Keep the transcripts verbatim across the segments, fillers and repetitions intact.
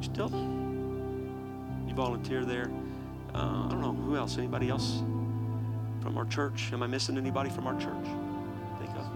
still? You volunteer there? Uh, I don't know. Who else? Anybody else from our church? Am I missing anybody from our church? Think of.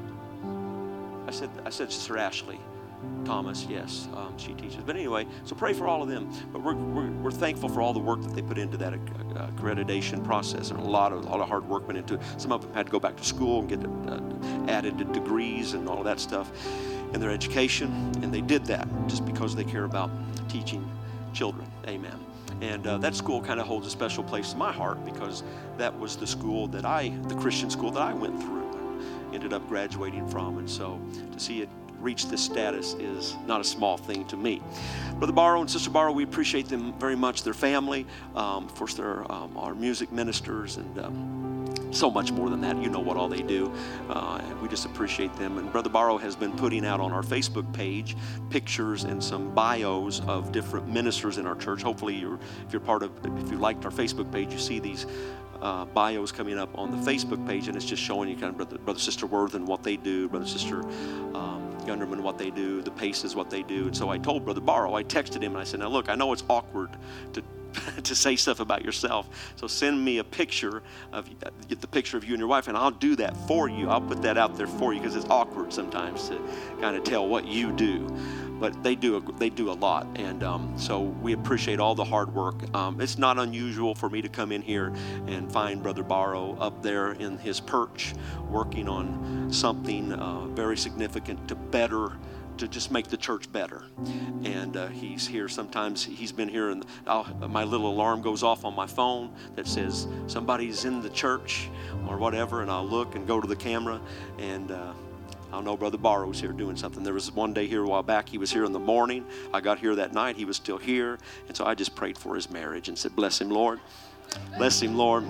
I said, I said Sister Ashley Thomas, yes, um, she teaches. But anyway, so pray for all of them. But we're, we're, we're thankful for all the work that they put into that uh, accreditation process, and a lot of a lot of hard work went into it. Some of them had to go back to school and get uh, added to degrees and all of that stuff in their education, and they did that just because they care about teaching children. Amen. And uh, that school kind of holds a special place in my heart, because that was the school that I, the Christian school that I went through and ended up graduating from. And so to see it reach this status is not a small thing to me. Brother Barrow and Sister Barrow, we appreciate them very much, their family. Um, of course, they're um, our music ministers, and um, so much more than that. You know what all they do. Uh, and we just appreciate them. And Brother Barrow has been putting out on our Facebook page pictures and some bios of different ministers in our church. Hopefully, you're, if you're part of, if you liked our Facebook page, you see these Uh, bios coming up on the Facebook page, and it's just showing you kind of brother, brother Sister Worthen, what they do, brother Sister um, Gunderman, what they do, the Paces, what they do. And so I told Brother Barrow, I texted him, and I said, now look, I know it's awkward to to say stuff about yourself, so send me a picture of, get the picture of you and your wife, and I'll do that for you. I'll put that out there for you, because it's awkward sometimes to kind of tell what you do. But they do a, they do a lot, and um, so we appreciate all the hard work. Um, it's not unusual for me to come in here and find Brother Barrow up there in his perch working on something uh, very significant to better, to just make the church better. And uh, he's here sometimes. He's been here, and I'll, my little alarm goes off on my phone that says somebody's in the church or whatever, and I'll look and go to the camera, and uh, I'll know Brother Barrow's here doing something. There was one day here a while back, he was here in the morning. I got here that night, he was still here. And so I just prayed for his marriage and said, bless him, Lord. Bless him, Lord.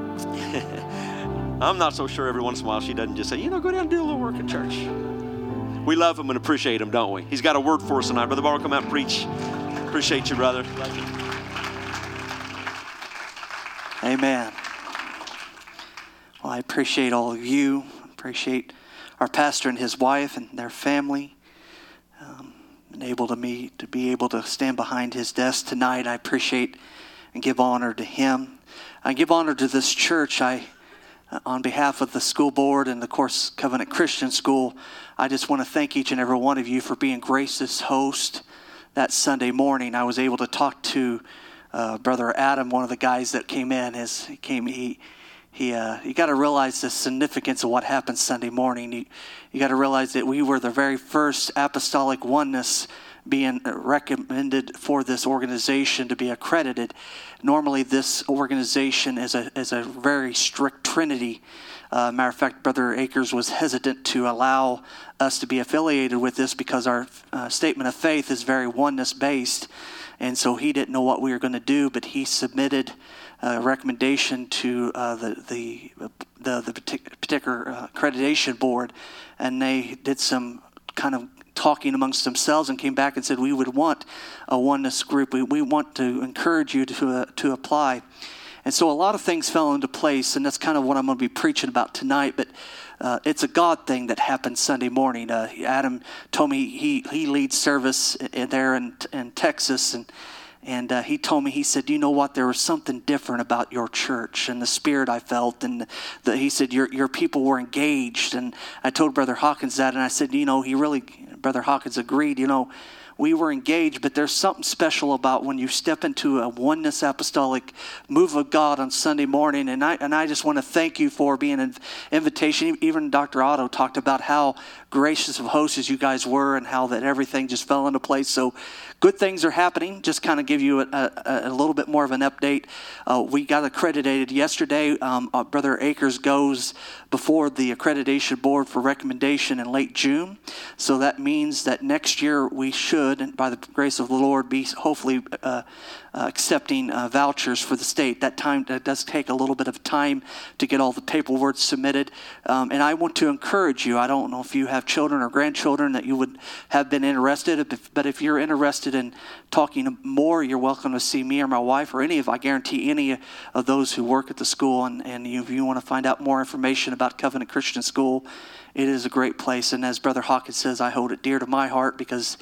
I'm not so sure every once in a while she doesn't just say, you know, go down and do a little work at church. We love him and appreciate him, don't we? He's got a word for us tonight. Brother Barrow, come out and preach. Appreciate you, brother. Love you. Amen. Well, I appreciate all of you. Appreciate our pastor and his wife and their family, um, and able to me to be able to stand behind his desk tonight. I appreciate and give honor to him. I give honor to this church. I, uh, on behalf of the school board and of course Covenant Christian School, I just want to thank each and every one of you for being gracious host that Sunday morning. I was able to talk to uh, Brother Adam, one of the guys that came in. As he came, he. He, uh, you got to realize the significance of what happened Sunday morning. You, you got to realize that we were the very first apostolic oneness being recommended for this organization to be accredited. Normally, this organization is a is a very strict Trinity. Uh, matter of fact, Brother Akers was hesitant to allow us to be affiliated with this because our uh, statement of faith is very oneness based, and so he didn't know what we were going to do. But he submitted a recommendation to uh, the the the, the particular uh, accreditation board, and they did some kind of talking amongst themselves and came back and said, we would want a oneness group. We we want to encourage you to uh, to apply. And so a lot of things fell into place, and that's kind of what I'm going to be preaching about tonight. But uh, it's a God thing that happened Sunday morning. Uh, Adam told me he he leads service in, there in in Texas, and. And uh, he told me, he said, you know what, there was something different about your church and the spirit I felt. And the, he said, your your people were engaged. And I told Brother Hawkins that, and I said, you know, he really, Brother Hawkins agreed, you know, we were engaged, but there's something special about when you step into a oneness apostolic move of God on Sunday morning. And I and I just want to thank you for being an invitation. Even Doctor Otto talked about how gracious of hosts as you guys were and how that everything just fell into place. So good things are happening. Just kind of give you a, a, a little bit more of an update. Uh, we got accredited yesterday. Um, uh, Brother Akers goes before the accreditation board for recommendation in late June. So that means that next year we should, and by the grace of the Lord, be hopefully uh, uh, accepting uh, vouchers for the state. That time that does take a little bit of time to get all the paperwork submitted. Um, and I want to encourage you. I don't know if you have children or grandchildren that you would have been interested, but if you're interested in talking more, you're welcome to see me or my wife or any of, I guarantee any of those who work at the school. And, and if you want to find out more information about Covenant Christian School, it is a great place. And as Brother Hawkins says, I hold it dear to my heart because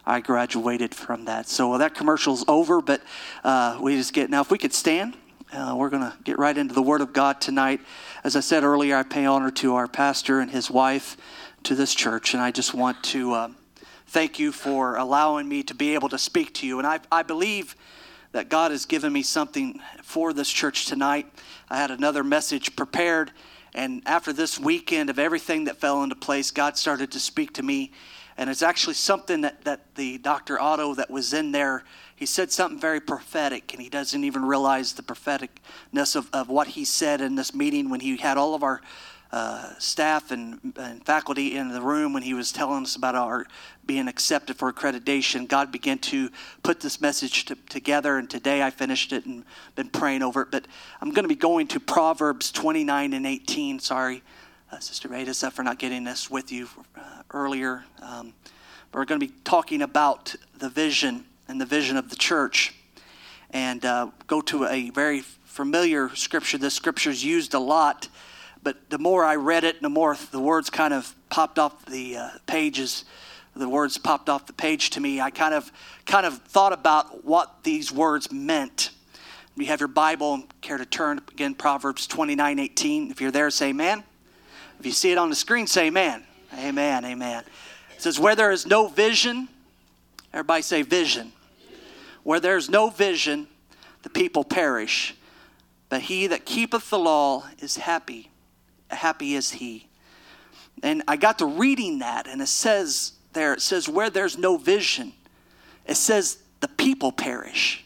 I graduated from that. So that commercial's over, but uh, we just get, now if we could stand, uh, we're going to get right into the Word of God tonight. As I said earlier, I pay honor to our pastor and his wife, to this church, and I just want to uh, thank you for allowing me to be able to speak to you. And I, I believe that God has given me something for this church tonight. I had another message prepared, and after this weekend of everything that fell into place, God started to speak to me. And it's actually something that, that the Doctor Otto that was in there, he said something very prophetic, and he doesn't even realize the propheticness of, of what he said in this meeting when he had all of our uh, staff and, and faculty in the room when he was telling us about our being accepted for accreditation. God began to put this message to, together, and today I finished it and been praying over it. But I'm going to be going to Proverbs twenty-nine and eighteen. Sorry, uh, Sister Maida, for not getting this with you uh, earlier. Um, but we're going to be talking about the vision and the vision of the church, and uh, go to a very familiar scripture. This scripture is used a lot, but the more I read it, the more the words kind of popped off the uh, pages. The words popped off the page to me. I kind of kind of thought about what these words meant. If you have your Bible, care to turn again, Proverbs twenty-nine eighteen. If you're there, say amen. If you see it on the screen, say amen. Amen, amen. It says, where there is no vision, everybody say vision. Where there is no vision, the people perish. But he that keepeth the law is happy. Happy is he. And I got to reading that, and it says there, it says where there's no vision, it says the people perish.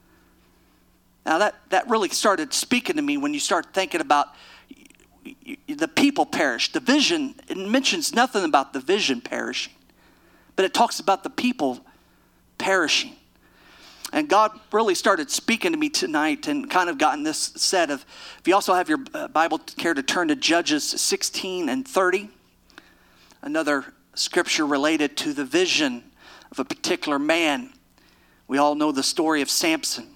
Now that, that really started speaking to me when you start thinking about the people perish. The vision, it mentions nothing about the vision perishing, but it talks about the people perishing. And God really started speaking to me tonight and kind of gotten this set of, if you also have your Bible, care to turn to Judges sixteen and thirty, another scripture related to the vision of a particular man. We all know the story of Samson.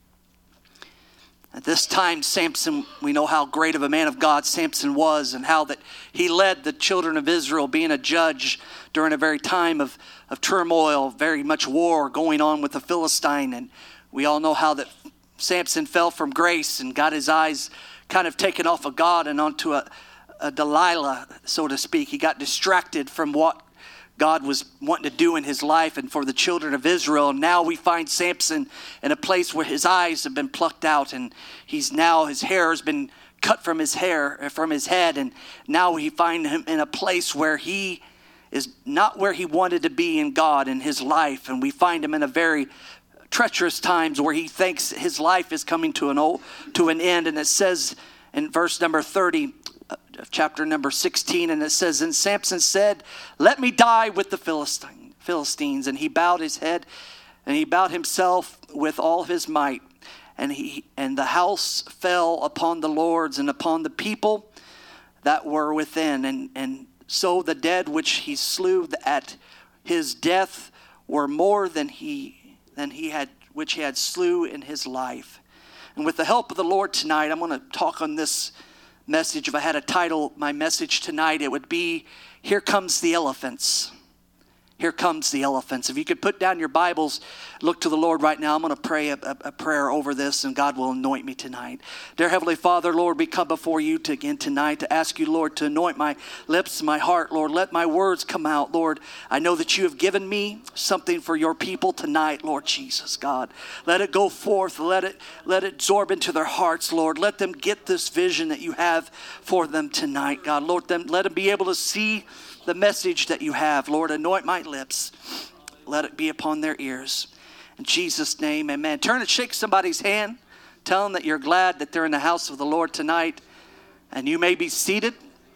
At this time, Samson, we know how great of a man of God Samson was, and how that he led the children of Israel, being a judge during a very time of, of turmoil, very much war going on with the Philistine. And we all know how that Samson fell from grace and got his eyes kind of taken off of God and onto a, a Delilah, so to speak. He got distracted from what God was wanting to do in his life and for the children of Israel. And now we find Samson in a place where his eyes have been plucked out, and he's now, his hair has been cut from his hair, from his head. And now we find him in a place where he is not where he wanted to be in God in his life. And we find him in a very treacherous times where he thinks his life is coming to an old, to an end. And it says in verse number thirty, chapter number sixteen, and it says, and Samson said, let me die with the Philistine, Philistines. And he bowed his head, and he bowed himself with all his might. And he and the house fell upon the lords and upon the people that were within. And, and so the dead which he slew at his death were more than he than he had which he had slew in his life. And with the help of the Lord tonight, I'm going to talk on this message. If I had a title, my message tonight, it would be, Here Comes the Elephants. Here comes the elephants. If you could put down your Bibles, look to the Lord right now. I'm going to pray a, a, a prayer over this, and God will anoint me tonight. Dear Heavenly Father, Lord, we come before you to, again tonight to ask you, Lord, to anoint my lips, my heart, Lord. Let my words come out, Lord. I know that you have given me something for your people tonight, Lord Jesus, God. Let it go forth. Let it, let it absorb into their hearts, Lord. Let them get this vision that you have for them tonight, God. Lord, them, let them be able to see the message that you have. Lord, anoint my lips. Let it be upon their ears. In Jesus' name, amen. Turn and shake somebody's hand. Tell them that you're glad that they're in the house of the Lord tonight. And you may be seated.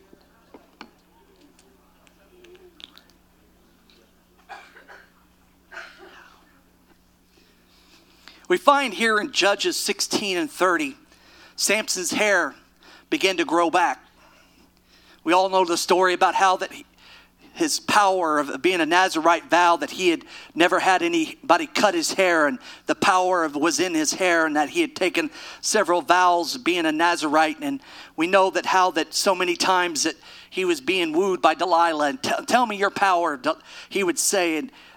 We find here in Judges sixteen and thirty, Samson's hair began to grow back. We all know the story about how that he, his power of being a Nazirite vow, that he had never had anybody cut his hair, and the power of was in his hair, and that he had taken several vows being a Nazirite. And we know that how that so many times that he was being wooed by Delilah, and t- tell me your power, he would say. And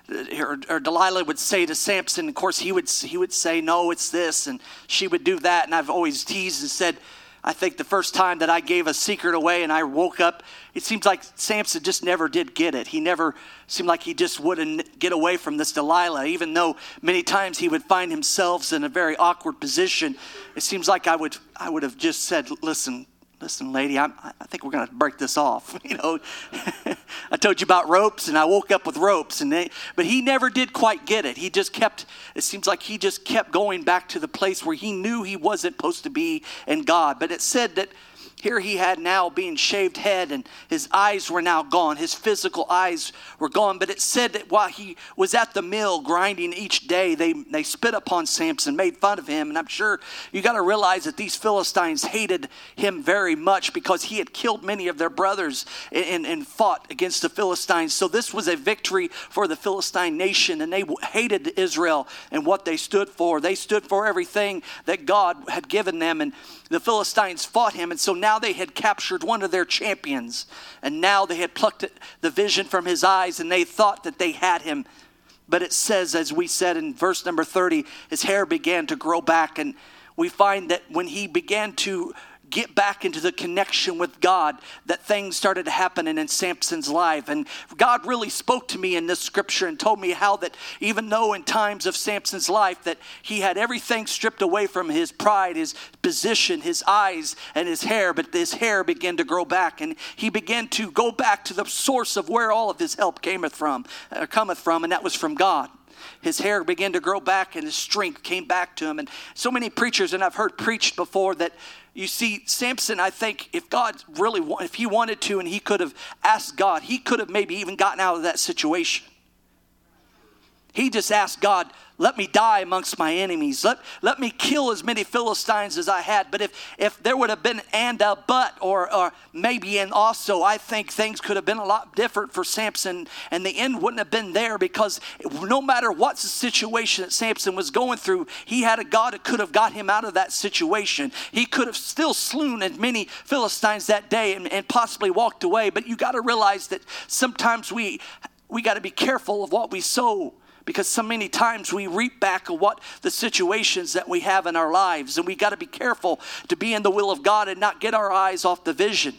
or, or Delilah would say to Samson, of course, he would he would say, no, it's this, and she would do that. And I've always teased and said, I think the first time that I gave a secret away and I woke up, it seems like Samson just never did get it. He never seemed like he just wouldn't get away from this Delilah, even though many times he would find himself in a very awkward position. It seems like I would I would have just said, listen, listen, lady, I'm, I think we're going to break this off. You know, I told you about ropes, and I woke up with ropes, and they, but he never did quite get it. He just kept, it seems like he just kept going back to the place where he knew he wasn't supposed to be in God. But it said that here he had now being shaved head, and his eyes were now gone. His physical eyes were gone. But it said that while he was at the mill grinding each day, they, they spit upon Samson, made fun of him. And I'm sure you got to realize that these Philistines hated him very much because he had killed many of their brothers and, and fought against the Philistines. So this was a victory for the Philistine nation, and they hated Israel and what they stood for. They stood for everything that God had given them, and the Philistines fought him. And so now they had captured one of their champions, and now they had plucked the vision from his eyes, and they thought that they had him. But it says, as we said in verse number thirty, his hair began to grow back, and we find that when he began to get back into the connection with God, that things started happening in Samson's life. And God really spoke to me in this scripture and told me how that even though in times of Samson's life that he had everything stripped away from his pride, his position, his eyes, and his hair, but his hair began to grow back, and he began to go back to the source of where all of his help cameth from, uh, cometh from, and that was from God. His hair began to grow back, and his strength came back to him. And so many preachers, and I've heard preached before, that you see, Samson, I think if God really, if he wanted to and he could have asked God, he could have maybe even gotten out of that situation. He just asked God, let me die amongst my enemies. Let, let me kill as many Philistines as I had. But if, if there would have been and a but or, or maybe and also, I think things could have been a lot different for Samson. And the end wouldn't have been there, because no matter what the situation that Samson was going through, he had a God that could have got him out of that situation. He could have still slain as many Philistines that day and, and possibly walked away. But you got to realize that sometimes we we got to be careful of what we sow, because so many times we reap back of what the situations that we have in our lives. And we got to be careful to be in the will of God and not get our eyes off the vision.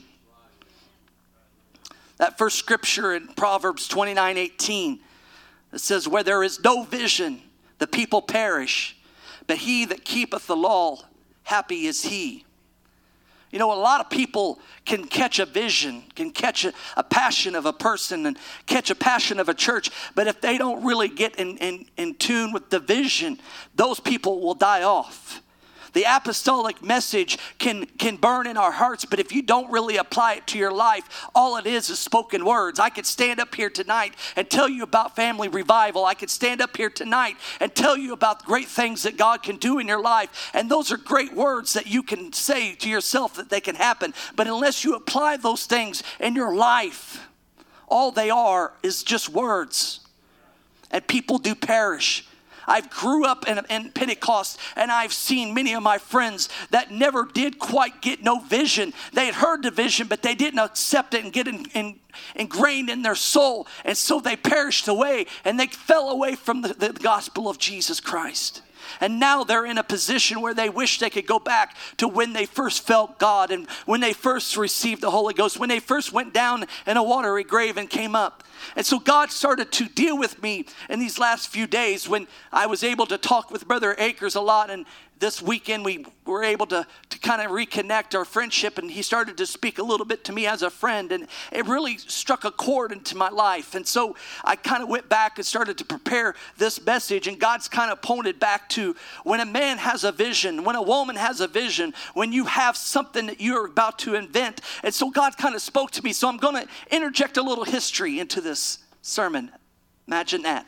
That first scripture in Proverbs twenty-nine eighteen, it says, where there is no vision, the people perish. But he that keepeth the law, happy is he. You know, a lot of people can catch a vision, can catch a, a passion of a person and catch a passion of a church. But if they don't really get in, in, in tune with the vision, those people will die off. The apostolic message can, can burn in our hearts, but if you don't really apply it to your life, all it is is spoken words. I could stand up here tonight and tell you about family revival. I could stand up here tonight and tell you about great things that God can do in your life. And those are great words that you can say to yourself that they can happen. But unless you apply those things in your life, all they are is just words. And people do perish. I grew up in, in Pentecost, and I've seen many of my friends that never did quite get no vision. They had heard the vision, but they didn't accept it and get in, in, ingrained in their soul. And so they perished away, and they fell away from the, the gospel of Jesus Christ. And now they're in a position where they wish they could go back to when they first felt God and when they first received the Holy Ghost, when they first went down in a watery grave and came up. And so God started to deal with me in these last few days when I was able to talk with Brother Akers a lot. And this weekend we were able to, to kind of reconnect our friendship, and he started to speak a little bit to me as a friend, and it really struck a chord into my life. And so I kind of went back and started to prepare this message, and God's kind of pointed back to when a man has a vision, when a woman has a vision, when you have something that you're about to invent. And so God kind of spoke to me. So I'm going to interject a little history into this sermon. Imagine that.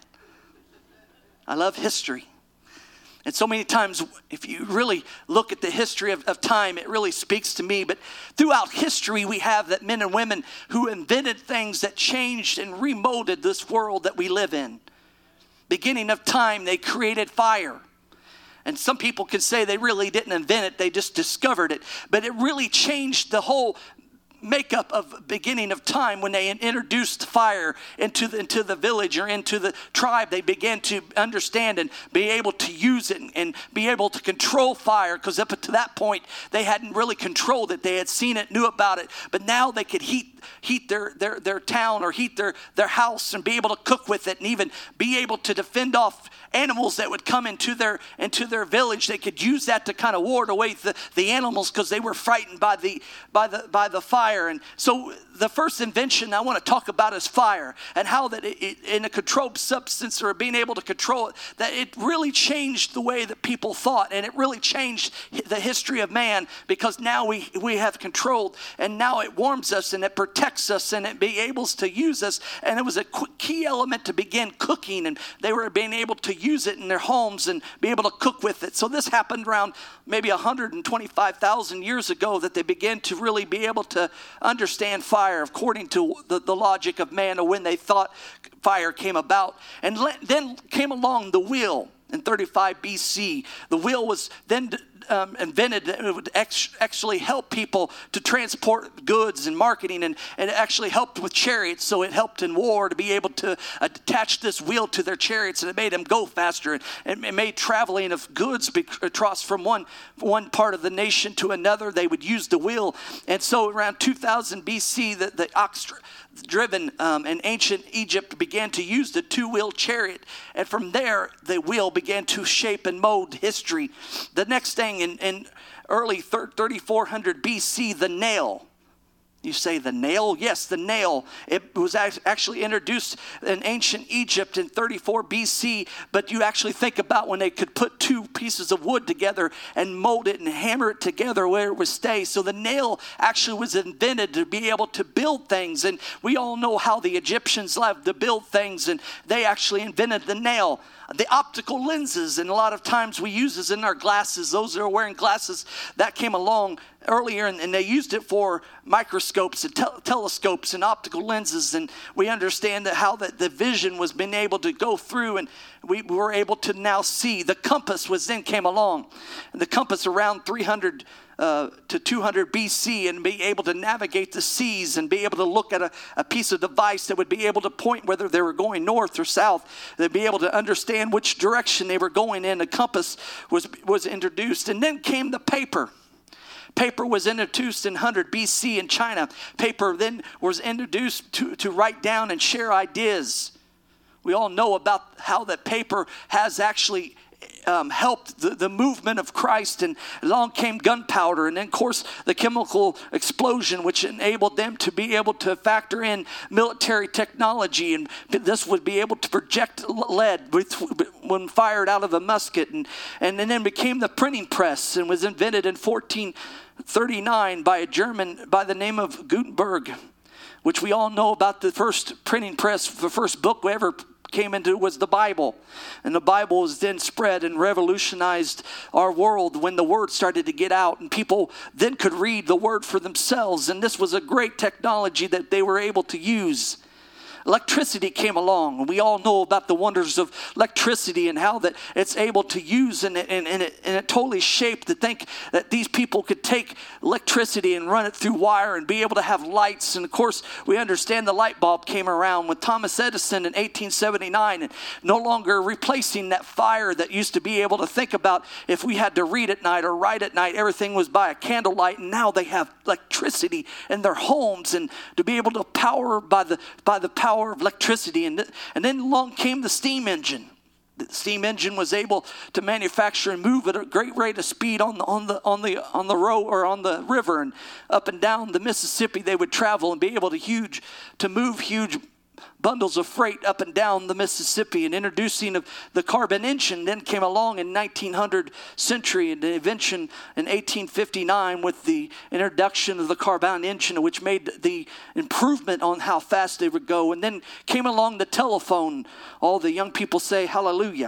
I love history. And so many times, if you really look at the history of, of time, it really speaks to me. But throughout history, we have that men and women who invented things that changed and remolded this world that we live in. Beginning of time, they created fire. And some people can say they really didn't invent it, they just discovered it. But it really changed the whole makeup of beginning of time when they introduced fire into the, into the village or into the tribe. They began to understand and be able to use it and, and be able to control fire, because up to that point they hadn't really controlled it. They had seen it, knew about it, but now they could heat heat their, their, their town or heat their, their house and be able to cook with it, and even be able to defend off animals that would come into their into their village. They could use that to kind of ward away the, the animals, because they were frightened by the by the by the fire. And so the first invention I want to talk about is fire, and how that it, it, in a controlled substance, or being able to control it, that it really changed the way that people thought, and it really changed the history of man, because now we we have controlled, and now it warms us and it protects us and it be able to use us. And it was a key element to begin cooking, and they were being able to use it in their homes and be able to cook with it. So this happened around maybe one hundred twenty-five thousand years ago, that they began to really be able to understand fire according to the, the logic of man, or when they thought fire came about. And le- then came along the wheel in thirty-five B C. The wheel was then um, invented. It would ex- actually help people to transport goods and marketing, and, and it actually helped with chariots. So it helped in war to be able to attach this wheel to their chariots, and it made them go faster, and it made traveling of goods be across from one, one part of the nation to another. They would use the wheel. And so around two thousand B C, the, the ox driven um, in ancient Egypt began to use the two-wheeled chariot, and from there the wheel began to shape and mold history. The next thing in, in early thirty-four hundred B C, the nail. You say the nail? Yes, the nail. It was actually introduced in ancient Egypt in thirty-four B C, but you actually think about when they could put two pieces of wood together and mold it and hammer it together where it would stay. So the nail actually was invented to be able to build things, and we all know how the Egyptians loved to build things, and they actually invented the nail. The optical lenses, and a lot of times we use this in our glasses. Those that are wearing glasses, that came along earlier, and, and they used it for microscopes and te- telescopes and optical lenses. And we understand that how that the vision was being able to go through, and we were able to now see. The compass was then came along, and the compass around three hundred Uh, to two hundred B C, and be able to navigate the seas and be able to look at a, a piece of device that would be able to point whether they were going north or south. They'd be able to understand which direction they were going in. The compass was, was introduced. And then came the paper. Paper was introduced in one hundred B C in China. Paper then was introduced to, to write down and share ideas. We all know about how that paper has actually Um, helped the, the movement of Christ. And along came gunpowder, and then of course the chemical explosion, which enabled them to be able to factor in military technology, and this would be able to project lead with, when fired out of a musket. And, and, and then became the printing press, and was invented in fourteen thirty-nine by a German by the name of Gutenberg, which we all know about. The first printing press, the first book we ever came into was the Bible. And the Bible was then spread and revolutionized our world when the word started to get out, and people then could read the word for themselves. And this was a great technology that they were able to use. Electricity came along, and we all know about the wonders of electricity and how that it's able to use, and it, and, and, it, and it totally shaped to think that these people could take electricity and run it through wire and be able to have lights. And of course, we understand the light bulb came around with Thomas Edison in eighteen seventy-nine, and no longer replacing that fire that used to be able to think about if we had to read at night or write at night, everything was by a candlelight. And now they have electricity in their homes, and to be able to power by the by the power of electricity. And, and then along came the steam engine. The steam engine was able to manufacture and move at a great rate of speed on the on the on the on the road or on the river, and up and down the Mississippi they would travel and be able to huge to move huge bundles of freight up and down the Mississippi. And introducing of the carbon engine then came along in nineteen hundred century, and the invention in eighteen fifty-nine with the introduction of the carbon engine, which made the improvement on how fast they would go. And then came along the telephone. All the young people say hallelujah.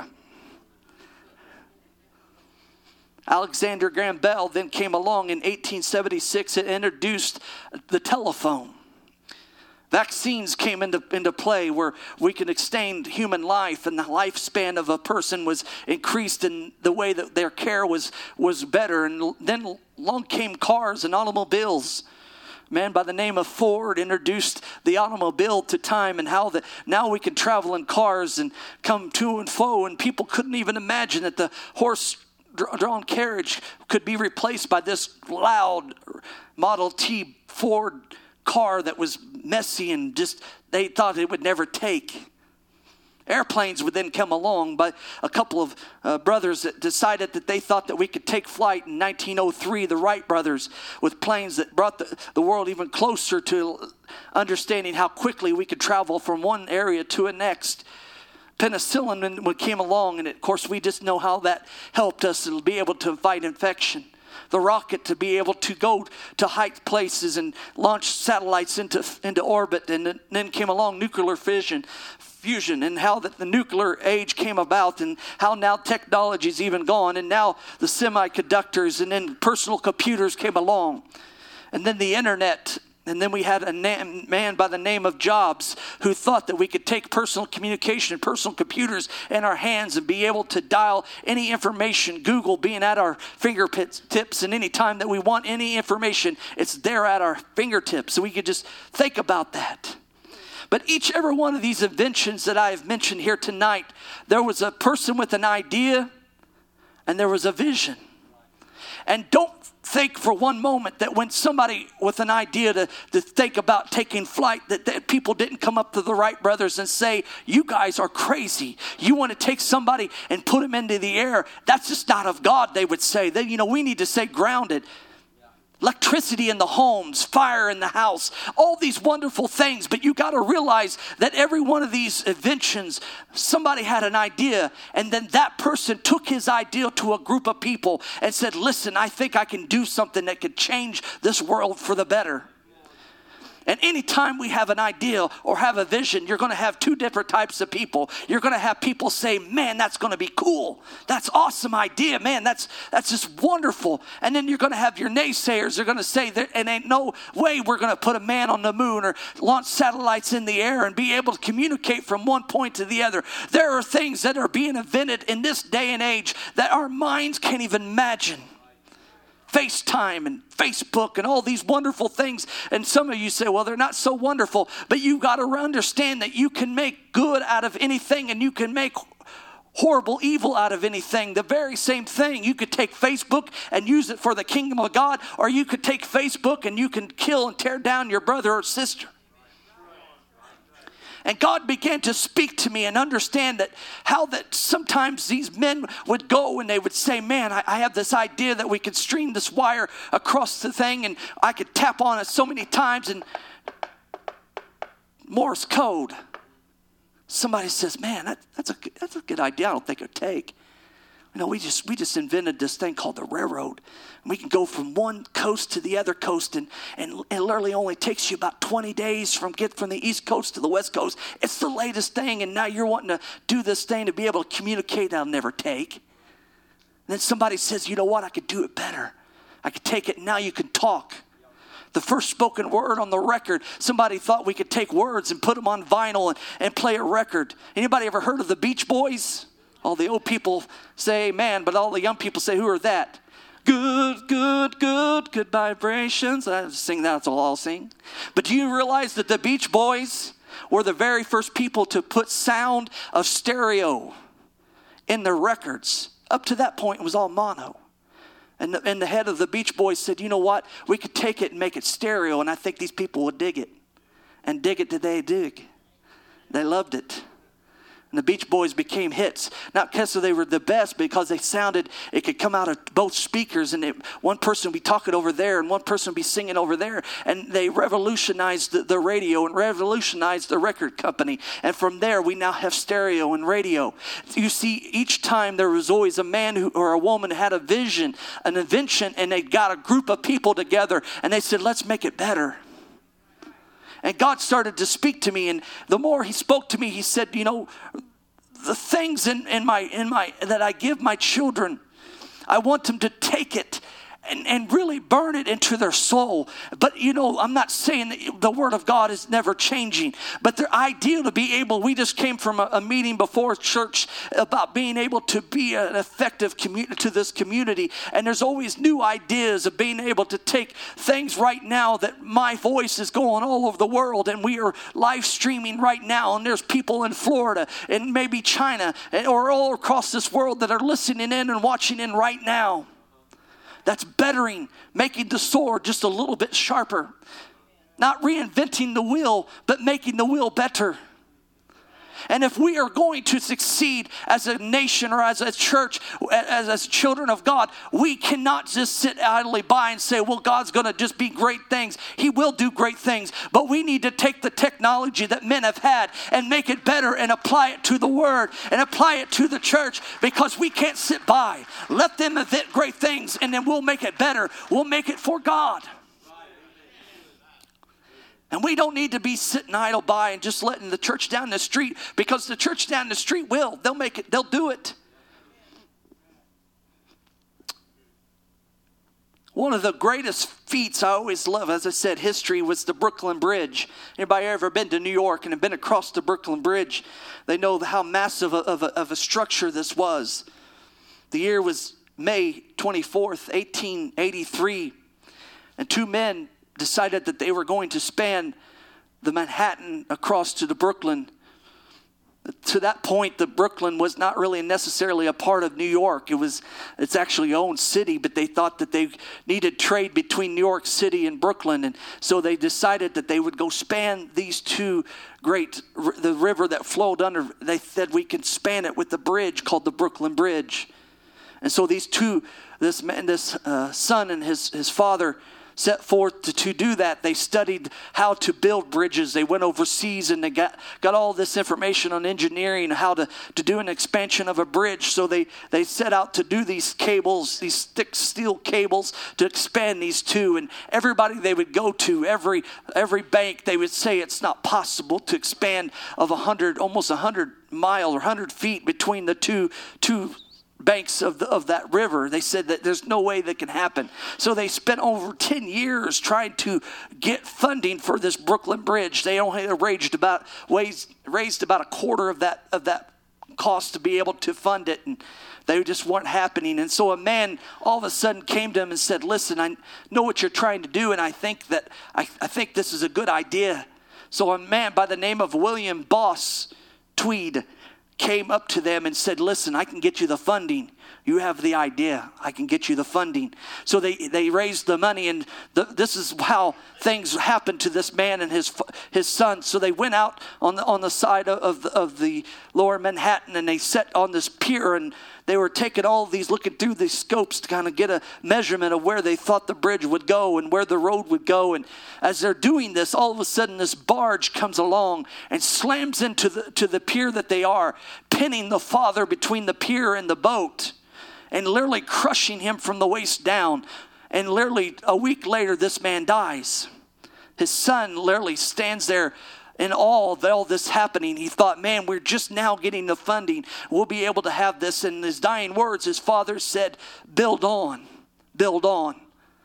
Alexander Graham Bell then came along in eighteen seventy-six and introduced the telephone. Vaccines came into, into play, where we can extend human life, and the lifespan of a person was increased, in the way that their care was, was better. And then along came cars and automobiles. man by the name of Ford introduced the automobile to time, and how that now we can travel in cars and come to and fro, and people couldn't even imagine that the horse-drawn carriage could be replaced by this loud Model T Ford car that was messy and just they thought it would never take. Airplanes would then come along, but a couple of uh, brothers that decided that they thought that we could take flight in nineteen oh three, the Wright brothers, with planes that brought the, the world even closer to understanding how quickly we could travel from one area to the next. Penicillin came along, and of course we just know how that helped us to be able to fight infection. The rocket to be able to go to high places and launch satellites into into orbit, and then came along nuclear fission, fusion, and how that the nuclear age came about, and how now technology's even gone, and now the semiconductors, and then personal computers came along, and then the internet. And then we had a man by the name of Jobs who thought that we could take personal communication, personal computers in our hands and be able to dial any information, Google being at our fingertips, and any time that we want any information, it's there at our fingertips. So we could just think about that. But each every one of these inventions that I have mentioned here tonight, there was a person with an idea and there was a vision. And don't think for one moment that when somebody with an idea to, to think about taking flight, that, that people didn't come up to the Wright brothers and say, you guys are crazy. You want to take somebody and put them into the air. That's just not of God, they would say. They, you know, we need to stay grounded. Electricity in the homes, fire in the house, all these wonderful things. But you got to realize that every one of these inventions, somebody had an idea, and then that person took his idea to a group of people and said, listen, I think I can do something that could change this world for the better. And anytime we have an idea or have a vision, you're going to have two different types of people. You're going to have people say, man, that's going to be cool. That's awesome idea. Man, that's that's just wonderful. And then you're going to have your naysayers. They're going to say, there ain't no way we're going to put a man on the moon or launch satellites in the air and be able to communicate from one point to the other. There are things that are being invented in this day and age that our minds can't even imagine. FaceTime and Facebook and all these wonderful things. And some of you say, well, they're not so wonderful. But you've got to understand that you can make good out of anything, and you can make horrible evil out of anything. The very same thing. You could take Facebook and use it for the kingdom of God, or you could take Facebook and you can kill and tear down your brother or sister. And God began to speak to me and understand that how that sometimes these men would go and they would say, man, I, I have this idea that we could stream this wire across the thing, and I could tap on it so many times, and Morse code. Somebody says, man, that, that's, a, that's a good idea. I don't think it'll take. You know, we just we just invented this thing called the railroad. And we can go from one coast to the other coast, and, and it literally only takes you about twenty days from get from the east coast to the west coast. It's the latest thing, and now you're wanting to do this thing to be able to communicate. That'll never take. And then somebody says, you know what, I could do it better. I could take it, and now you can talk. The first spoken word on the record, somebody thought we could take words and put them on vinyl and, and play a record. Anybody ever heard of the Beach Boys? All the old people say amen, but all the young people say, who are that? Good, good, good, good vibrations. I sing that, that's all I'll sing. But do you realize that the Beach Boys were the very first people to put sound of stereo in their records? Up to that point, it was all mono. And the, and the head of the Beach Boys said, you know what? We could take it and make it stereo, and I think these people would dig it. And dig it did they dig. They loved it. And the Beach Boys became hits. Not because they were the best, because they sounded, it could come out of both speakers, and it, one person would be talking over there and one person would be singing over there. And they revolutionized the, the radio and revolutionized the record company. And from there, we now have stereo and radio. You see, each time there was always a man who, or a woman who had a vision, an invention, and they got a group of people together and they said, let's make it better. And God started to speak to me, and the more he spoke to me, he said, you know, the things in, in my in my that I give my children, I want them to take it and, and really burn it into their soul. But, you know, I'm not saying that the Word of God is never changing, but the ideal to be able, we just came from a, a meeting before church about being able to be an effective community to this community. And there's always new ideas of being able to take things right now that my voice is going all over the world, and we are live streaming right now, and there's people in Florida and maybe China or all across this world that are listening in and watching in right now. That's bettering, making the sword just a little bit sharper. Not reinventing the wheel, but making the wheel better. And if we are going to succeed as a nation or as a church, as, as children of God, we cannot just sit idly by and say, well, God's going to just be great things. He will do great things. But we need to take the technology that men have had and make it better and apply it to the Word and apply it to the church, because we can't sit by. Let them invent great things, and then we'll make it better. We'll make it for God. And we don't need to be sitting idle by and just letting the church down the street, because the church down the street will. They'll make it. They'll do it. One of the greatest feats I always love, as I said, history, was the Brooklyn Bridge. Anybody ever been to New York and have been across the Brooklyn Bridge? They know how massive of a, of a structure this was. The year was May twenty-fourth, eighteen eighty-three. And two men decided that they were going to span the Manhattan across to the Brooklyn. To that point, the Brooklyn was not really necessarily a part of New York. It was, it's actually its own city, but they thought that they needed trade between New York City and Brooklyn. And so they decided that they would go span these two great, the river that flowed under. They said we can span it with the bridge called the Brooklyn Bridge. And so these two, this man, this uh, son and his, his father, set forth to, to do that. They studied how to build bridges. They went overseas and they got, got all this information on engineering and how to, to do an expansion of a bridge. So they, they set out to do these cables, these thick steel cables, to expand these two. And everybody they would go to, every every bank, they would say it's not possible to expand of a hundred, almost a hundred mile or hundred feet between the two two. banks of the, of that river. They said that there's no way that can happen. So they spent over ten years trying to get funding for this Brooklyn Bridge. They only raised about raised, raised about a quarter of that of that cost to be able to fund it, and they just weren't happening. And so a man all of a sudden came to him and said, "Listen, I know what you're trying to do, and I think that I, I think this is a good idea." So a man by the name of William Boss Tweed came up to them and said, "Listen, I can get you the funding. You have the idea. I can get you the funding." So they, they raised the money, and the, this is how things happened to this man and his his son. So they went out on the on the side of, of, the, of the lower Manhattan, and they sat on this pier, and they were taking all these, looking through these scopes to kind of get a measurement of where they thought the bridge would go and where the road would go. And as they're doing this, all of a sudden this barge comes along and slams into the to the pier that they are, pinning the father between the pier and the boat, and literally crushing him from the waist down. And literally a week later, this man dies. His son literally stands there in awe of all this happening. He thought, man, we're just now getting the funding. We'll be able to have this. In his dying words, his father said, "Build on, build on."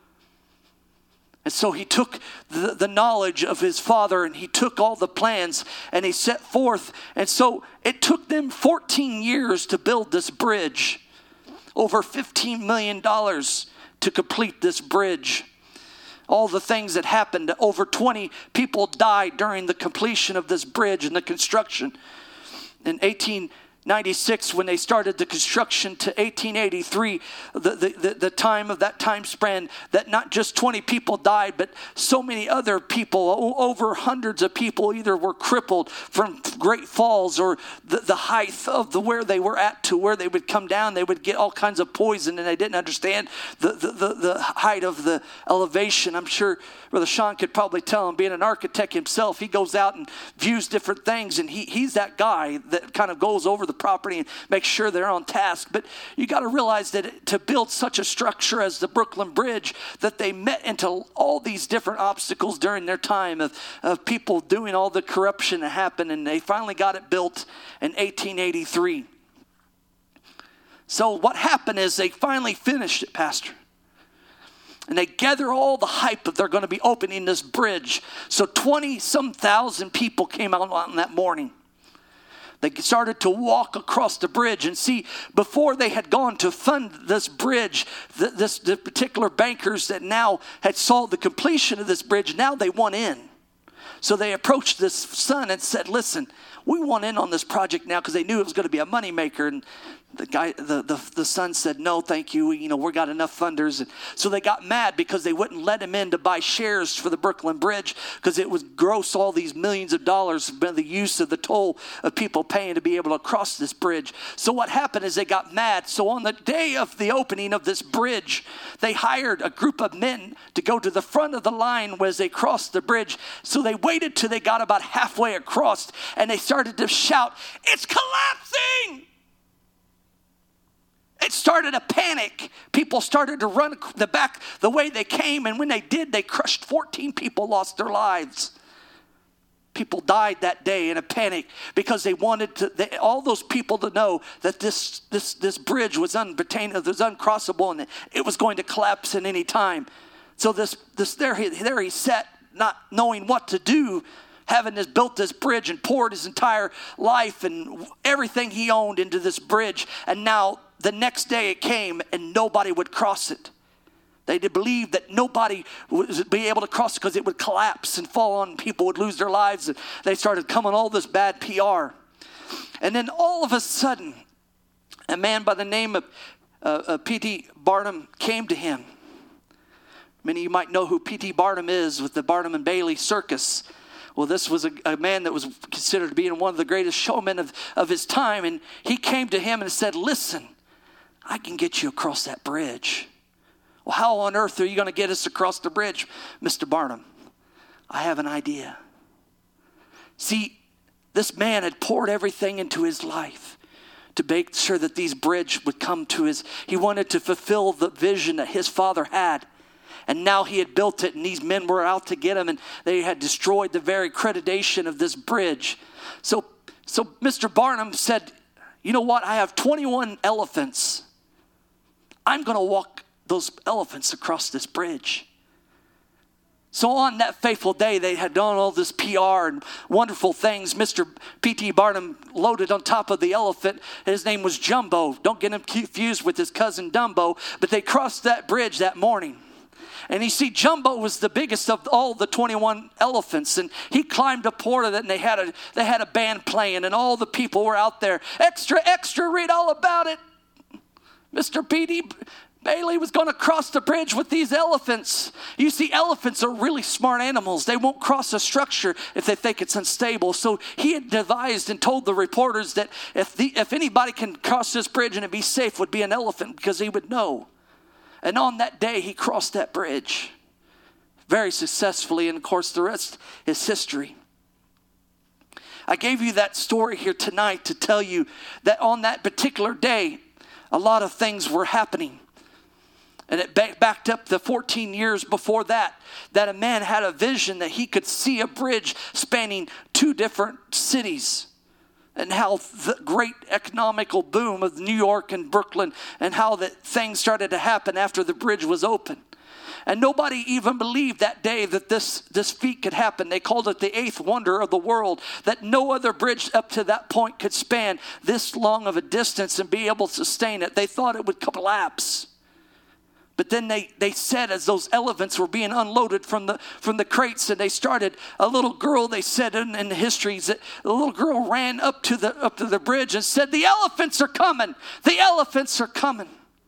And so he took the, the knowledge of his father, and he took all the plans, and he set forth. And so it took them fourteen years to build this bridge. Over fifteen million dollars to complete this bridge. All the things that happened. Over twenty people died during the completion of this bridge and the construction. In eighteen ninety-six, when they started the construction, to eighteen eighty-three, the, the, the, the time of that time span, that not just twenty people died, but so many other people, over hundreds of people, either were crippled from great falls, or the, the height of the where they were at to where they would come down. They would get all kinds of poison, and they didn't understand the, the, the, the height of the elevation. I'm sure Brother Sean could probably tell him, being an architect himself, he goes out and views different things, and he, he's that guy that kind of goes over the property and make sure they're on task. But you got to realize that to build such a structure as the Brooklyn Bridge, that they met into all these different obstacles during their time of, of people doing all the corruption that happened, and they finally got it built in eighteen eighty-three. So what happened is they finally finished it, Pastor. And they gather all the hype that they're going to be opening this bridge. So twenty some thousand people came out on that morning. They started to walk across the bridge, and see, before they had gone to fund this bridge, the, this, the particular bankers that now had saw the completion of this bridge, now they want in. So they approached this son and said, listen, we want in on this project now, because they knew it was going to be a moneymaker. And the guy, the, the, the son said, no, thank you. We, you know, we got enough funders. And so they got mad because they wouldn't let him in to buy shares for the Brooklyn Bridge, because it would gross all these millions of dollars by the use of the toll of people paying to be able to cross this bridge. So what happened is they got mad. So on the day of the opening of this bridge, they hired a group of men to go to the front of the line as they crossed the bridge. So they waited till they got about halfway across, and they started to shout, it's collapsing! It started a panic. People started to run the back the way they came, and when they did, they crushed fourteen people, lost their lives. People died that day in a panic because they wanted to, they, all those people to know that this this this bridge was unobtainable, was uncrossable, and it was going to collapse at any time. So this this there he there he sat, not knowing what to do, having this, built this bridge and poured his entire life and everything he owned into this bridge, and now the next day it came and nobody would cross it. They did believe that nobody would be able to cross it because it would collapse and fall on, people would lose their lives. And they started coming all this bad P R. And then all of a sudden, a man by the name of uh, uh, P T Barnum came to him. Many of you might know who P T Barnum is with the Barnum and Bailey Circus. Well, this was a, a man that was considered to be one of the greatest showmen of, of his time. And he came to him and said, listen, I can get you across that bridge. Well, how on earth are you going to get us across the bridge, Mister Barnum? I have an idea. See, this man had poured everything into his life to make sure that these bridges would come to his, he wanted to fulfill the vision that his father had. And now he had built it, and these men were out to get him, and they had destroyed the very accreditation of this bridge. So, so Mister Barnum said, you know what? I have twenty-one elephants. I'm going to walk those elephants across this bridge. So on that fateful day, they had done all this P R and wonderful things. Mister P T Barnum loaded on top of the elephant. His name was Jumbo. Don't get him confused with his cousin Dumbo. But they crossed that bridge that morning. And you see, Jumbo was the biggest of all the twenty-one elephants. And he climbed aboard of it, and they had a, they had a band playing, and all the people were out there. Extra, extra, read all about it. Mister P T Bailey was going to cross the bridge with these elephants. You see, elephants are really smart animals. They won't cross a structure if they think it's unstable. So he had devised and told the reporters that if the, if anybody can cross this bridge and it be safe, would be an elephant, because he would know. And on that day, he crossed that bridge very successfully. And of course, the rest is history. I gave you that story here tonight to tell you that on that particular day, a lot of things were happening. And it backed up the fourteen years before that, that a man had a vision that he could see a bridge spanning two different cities. And how the great economical boom of New York and Brooklyn, and how that things started to happen after the bridge was open. And nobody even believed that day that this, this feat could happen. They called it the eighth wonder of the world, that no other bridge up to that point could span this long of a distance and be able to sustain it. They thought it would collapse. But then they, they said, as those elephants were being unloaded from the from the crates, and they started, a little girl, they said in, in the histories, that a little girl ran up to the up to the bridge and said, the elephants are coming. The elephants are coming.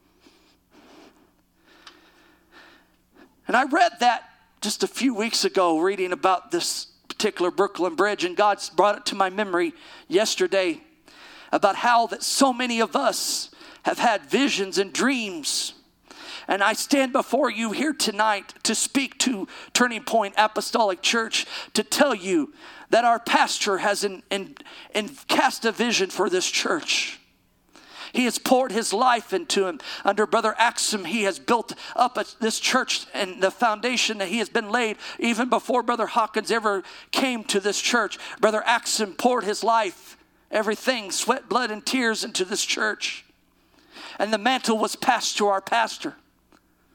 And I read that just a few weeks ago, reading about this particular Brooklyn Bridge, and God brought it to my memory yesterday about how that so many of us have had visions and dreams. And I stand before you here tonight to speak to Turning Point Apostolic Church, to tell you that our pastor has in, in, in cast a vision for this church. He has poured his life into him. Under Brother Axum, he has built up a, this church, and the foundation that he has been laid even before Brother Hawkins ever came to this church. Brother Axum poured his life, everything, sweat, blood, and tears into this church. And the mantle was passed to our pastor.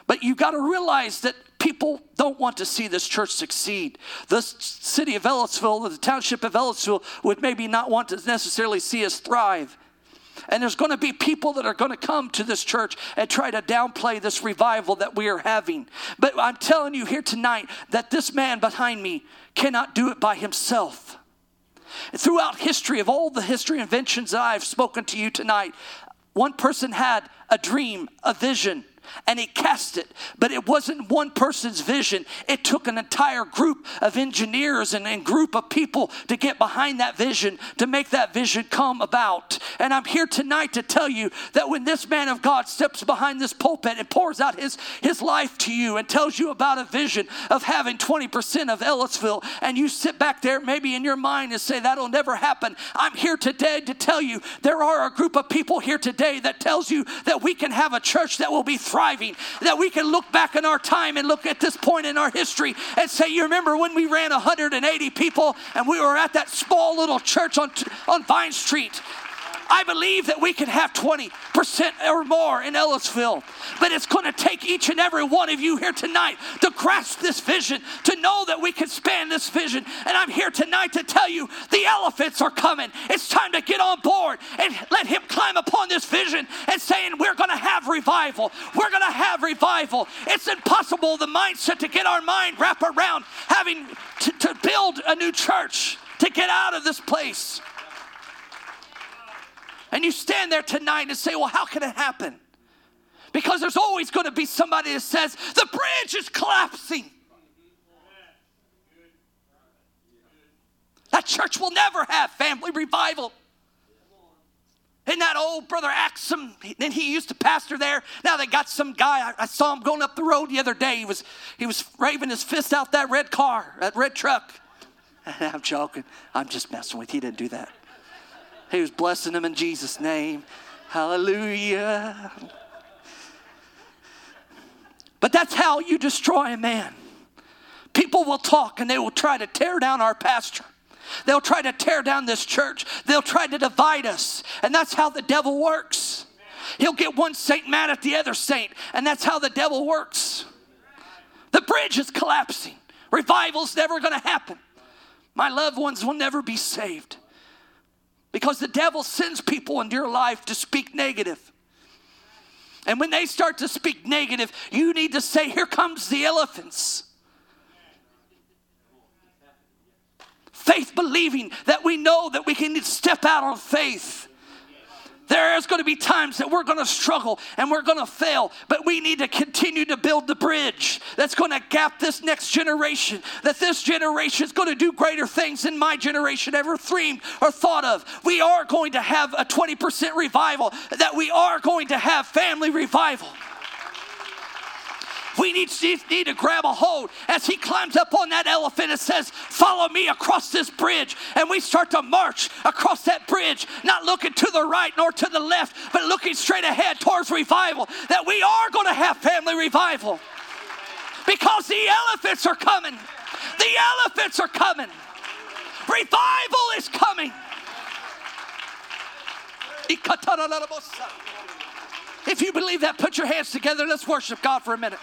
But you got to realize that people don't want to see this church succeed. The city of Ellisville, the township of Ellisville, would maybe not want to necessarily see us thrive. And there's going to be people that are going to come to this church and try to downplay this revival that we are having. But I'm telling you here tonight that this man behind me cannot do it by himself. Throughout history, of all the history inventions that I've spoken to you tonight, one person had a dream, a vision, and he cast it. But it wasn't one person's vision. It took an entire group of engineers and a group of people to get behind that vision, to make that vision come about. And I'm here tonight to tell you that when this man of God steps behind this pulpit and pours out his, his life to you and tells you about a vision of having twenty percent of Ellisville, and you sit back there maybe in your mind and say, that'll never happen. I'm here today to tell you there are a group of people here today that tells you that we can have a church that will be thriving, that we can look back in our time and look at this point in our history and say, you remember when we ran one hundred eighty people and we were at that small little church on, on Vine Street? I believe that we can have twenty percent or more in Ellisville. But it's going to take each and every one of you here tonight to grasp this vision, to know that we can span this vision. And I'm here tonight to tell you the elephants are coming. It's time to get on board and let him climb upon this vision and saying, we're going to have revival. We're going to have revival. It's impossible, the mindset, to get our mind wrapped around having to, to build a new church, to get out of this place. And you stand there tonight and say, well, how can it happen? Because there's always going to be somebody that says, the bridge is collapsing. That church will never have family revival. And that old brother Axum, then he used to pastor there. Now they got some guy, I, I saw him going up the road the other day. He was, he was waving his fist out that red car, that red truck. I'm joking. I'm just messing with you. He didn't do that. He was blessing them in Jesus' name. Hallelujah. But that's how you destroy a man. People will talk and they will try to tear down our pastor. They'll try to tear down this church. They'll try to divide us. And that's how the devil works. He'll get one saint mad at the other saint. And that's how the devil works. The bridge is collapsing. Revival's never going to happen. My loved ones will never be saved. Because the devil sends people into your life to speak negative. And when they start to speak negative, you need to say, here comes the elephants. Faith believing that we know that we can step out on faith. There's going to be times that we're going to struggle and we're going to fail, but we need to continue to build the bridge that's going to gap this next generation, that this generation is going to do greater things than my generation ever dreamed or thought of. We are going to have a twenty percent revival, that we are going to have family revival. We need, need to grab a hold as he climbs up on that elephant and says, follow me across this bridge. And we start to march across that bridge, not looking to the right nor to the left, but looking straight ahead towards revival, that we are going to have family revival. Because the elephants are coming. The elephants are coming. Revival is coming. If you believe that, put your hands together. Let's worship God for a minute.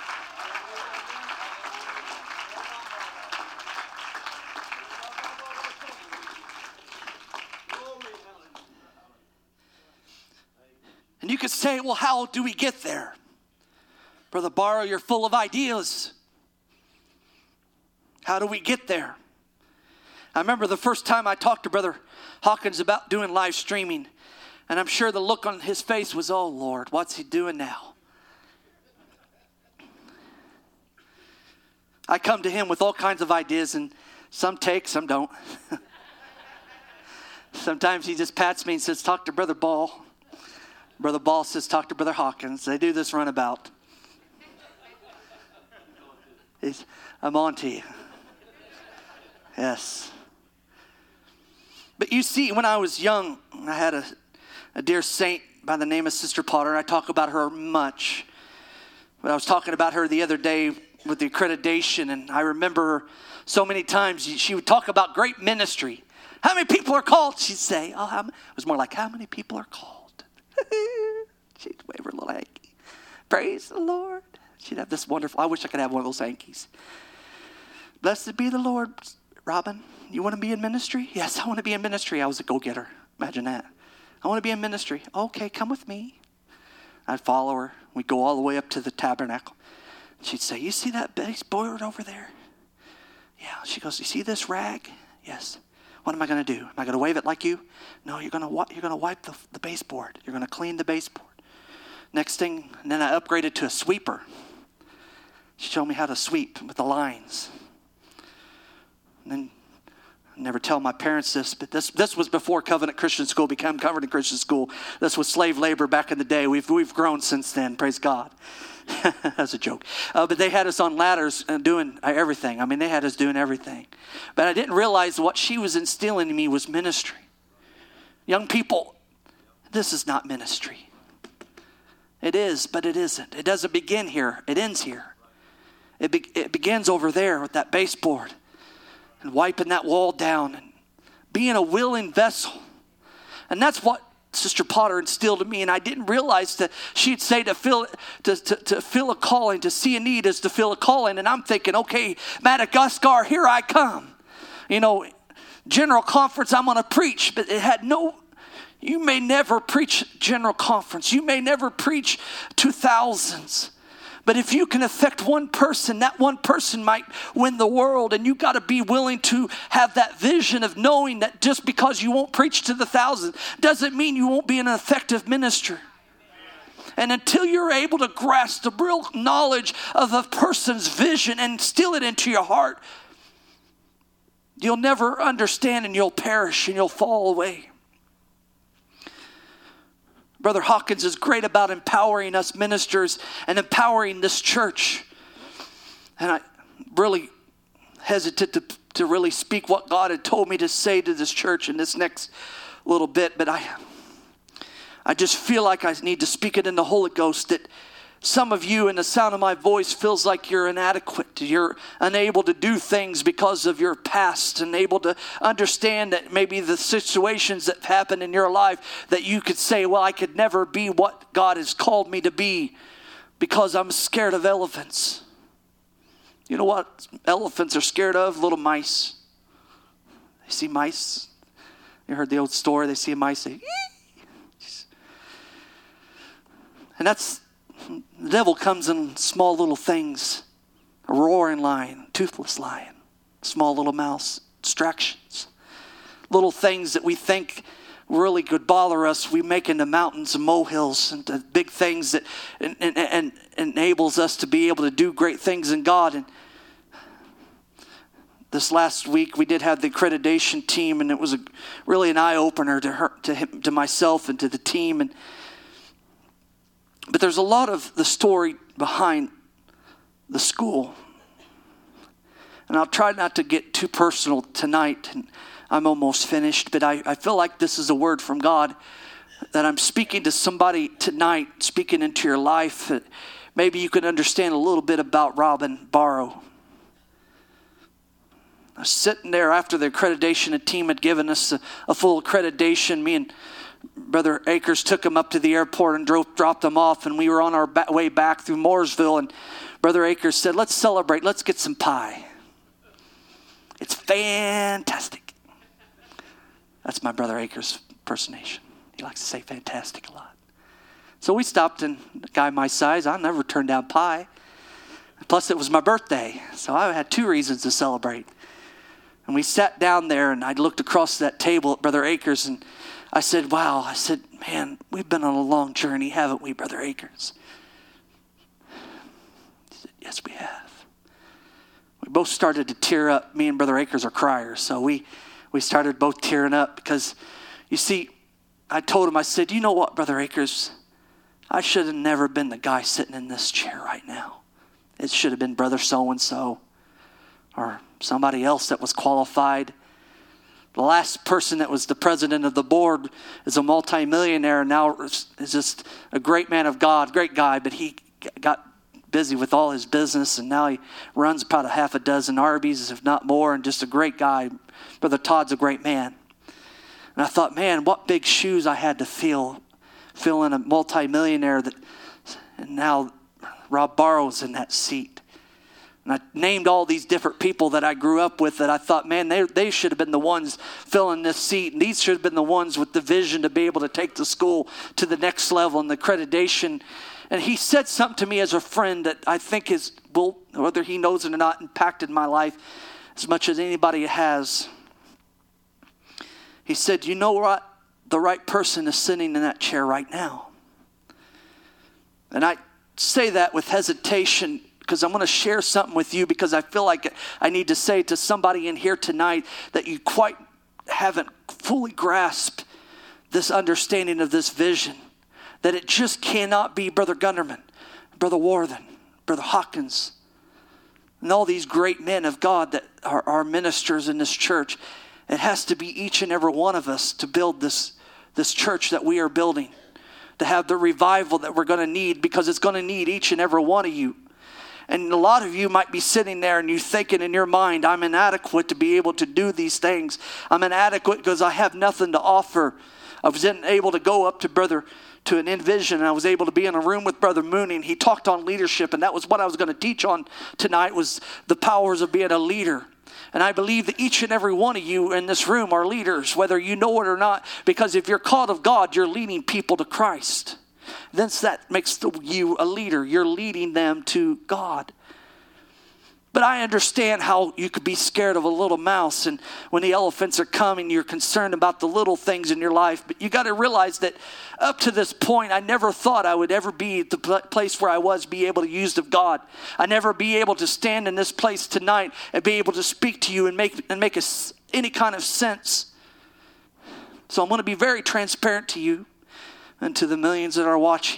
And you could say, well, how do we get there? Brother Barrow, you're full of ideas. How do we get there? I remember the first time I talked to Brother Hawkins about doing live streaming, and I'm sure the look on his face was, oh, Lord, what's he doing now? I come to him with all kinds of ideas, and some take, some don't. Sometimes he just pats me and says, talk to Brother Ball. Brother Ball says, talk to Brother Hawkins. They do this runabout. He's, I'm on to you. Yes. But you see, when I was young, I had a, a dear saint by the name of Sister Potter, and I talk about her much. But I was talking about her the other day with the accreditation, and I remember her so many times. She would talk about great ministry. How many people are called? She'd say, oh, how many? It was more like, how many people are called? She'd wave her little hanky. Praise the Lord. She'd have this wonderful, I wish I could have one of those hankies. Blessed be the Lord, Robin. You want to be in ministry? Yes, I want to be in ministry. I was a go-getter. Imagine that. I want to be in ministry. Okay, come with me. I'd follow her. We'd go all the way up to the tabernacle. She'd say, you see that baseboard over there? Yeah. She goes, you see this rag? Yes. What am I going to do? Am I going to wave it like you? No, you're going to you're going to wipe the, the baseboard. You're going to clean the baseboard. Next thing, and then I upgraded to a sweeper. She showed me how to sweep with the lines. And then I never tell my parents this, but this this was before Covenant Christian School became Covenant Christian School. This was slave labor back in the day. We've we've grown since then. Praise God. That's a joke. Uh, but they had us on ladders and doing everything. I mean, they had us doing everything. But I didn't realize what she was instilling in me was ministry. Young people, this is not ministry. It is, but it isn't. It doesn't begin here. It ends here. It, be, it begins over there with that baseboard and wiping that wall down and being a willing vessel. And that's what Sister Potter instilled in me, and I didn't realize that she'd say to feel to, to, to feel a calling, to see a need is to feel a calling. And I'm thinking, okay, Madagascar, here I come. You know, general conference, I'm going to preach, but it had no. You may never preach general conference. You may never preach to thousands. But if you can affect one person, that one person might win the world. And you've got to be willing to have that vision of knowing that just because you won't preach to the thousands doesn't mean you won't be an effective minister. And until you're able to grasp the real knowledge of a person's vision and instill it into your heart, you'll never understand and you'll perish and you'll fall away. Brother Hawkins is great about empowering us ministers and empowering this church. And I really hesitate to, to really speak what God had told me to say to this church in this next little bit. But I, I just feel like I need to speak it in the Holy Ghost, that some of you in the sound of my voice feels like you're inadequate. You're unable to do things because of your past, and able to understand that maybe the situations that happened in your life that you could say, well, I could never be what God has called me to be because I'm scared of elephants. You know what elephants are scared of? Little mice. They see mice. You heard the old story. They see a mice, say, ee! And that's, the devil comes in small little things. A roaring lion, toothless lion, small little mouse, distractions. Little things that we think really could bother us, we make into mountains and molehills, and the big things that and, and, and enables us to be able to do great things in God. And this last week we did have the accreditation team, and it was a, really an eye-opener to her, to him, to myself and to the team. And But there's a lot of the story behind the school. And I'll try not to get too personal tonight. And I'm almost finished. But I, I feel like this is a word from God, that I'm speaking to somebody tonight, speaking into your life. That maybe you can understand a little bit about Robin Barrow. I was sitting there after the accreditation team had given us a, a full accreditation. Me and Brother Akers took him up to the airport and drove, dropped him off, and we were on our ba- way back through Mooresville, and Brother Akers said, let's celebrate, let's get some pie. It's fantastic. That's my Brother Akers impersonation. He likes to say fantastic a lot. So we stopped, and a guy my size, I never turned down pie. Plus it was my birthday, so I had two reasons to celebrate. And we sat down there, and I looked across that table at Brother Akers, and I said, wow, I said, man, we've been on a long journey, haven't we, Brother Akers? He said, yes, we have. We both started to tear up. Me and Brother Akers are criers, so we, we started both tearing up because, you see, I told him, I said, you know what, Brother Akers? I should have never been the guy sitting in this chair right now. It should have been Brother so-and-so or somebody else that was qualified. The last person that was the president of the board is a multimillionaire, and now is just a great man of God, great guy, but he got busy with all his business, and now he runs about a half a dozen Arby's, if not more, and just a great guy. Brother Todd's a great man. And I thought, man, what big shoes I had to fill, filling a multimillionaire that, and now Rob Barrow's in that seat. And I named all these different people that I grew up with that I thought, man, they, they should have been the ones filling this seat. And these should have been the ones with the vision to be able to take the school to the next level and the accreditation. And he said something to me as a friend that I think is, will, whether he knows it or not, impacted my life as much as anybody has. He said, you know what? The right person is sitting in that chair right now. And I say that with hesitation because I'm going to share something with you because I feel like I need to say to somebody in here tonight that you quite haven't fully grasped this understanding of this vision. That it just cannot be Brother Gunderman, Brother Warthen, Brother Hawkins, and all these great men of God that are, are ministers in this church. It has to be each and every one of us to build this, this church that we are building. To have the revival that we're going to need because it's going to need each and every one of you. And a lot of you might be sitting there and you thinking in your mind, I'm inadequate to be able to do these things. I'm inadequate because I have nothing to offer. I was able to go up to Brother, to an Envision, and I was able to be in a room with Brother Mooney, and he talked on leadership, and that was what I was going to teach on tonight, was the powers of being a leader. And I believe that each and every one of you in this room are leaders, whether you know it or not, because if you're called of God, you're leading people to Christ. Then that makes you a leader. You're leading them to God. But I understand how you could be scared of a little mouse, and when the elephants are coming, you're concerned about the little things in your life. But you got to realize that up to this point, I never thought I would ever be at the place where I was, be able to use of God. I never be able to stand in this place tonight and be able to speak to you and make and make a, any kind of sense. So I'm going to be very transparent to you and to the millions that are watching.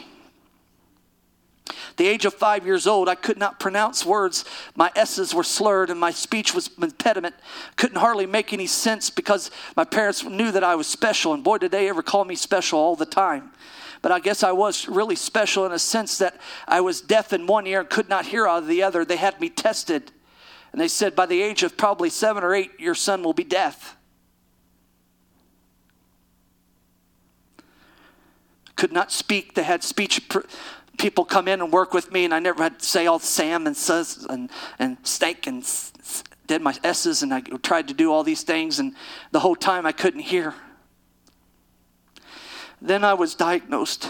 At the age of five years old, I could not pronounce words. My S's were slurred and my speech was impediment. Couldn't hardly make any sense because my parents knew that I was special. And boy, did they ever call me special all the time. But I guess I was really special in a sense that I was deaf in one ear and could not hear out of the other. They had me tested. And they said by the age of probably seven or eight, your son will be deaf. Could not speak. They had speech pr- people come in and work with me, and I never had to say all Sam and sus and and steak and s- s- did my S's, and I tried to do all these things, and the whole time I couldn't hear. Then I was diagnosed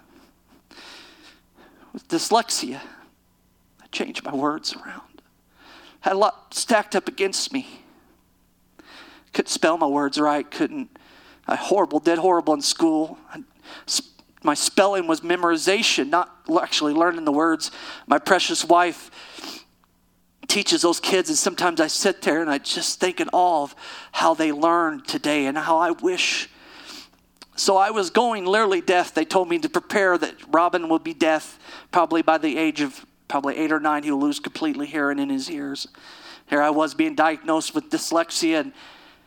with dyslexia. I changed my words around. Had a lot stacked up against me. Couldn't spell my words right. Couldn't. I horrible, did horrible in school. I, My spelling was memorization, not actually learning the words. My precious wife teaches those kids, and sometimes I sit there and I just think in awe of how they learn today and how I wish. So I was going literally deaf. They told me to prepare that Robin will be deaf probably by the age of probably eight or nine. He'll lose completely hearing in his ears. Here I was being diagnosed with dyslexia, and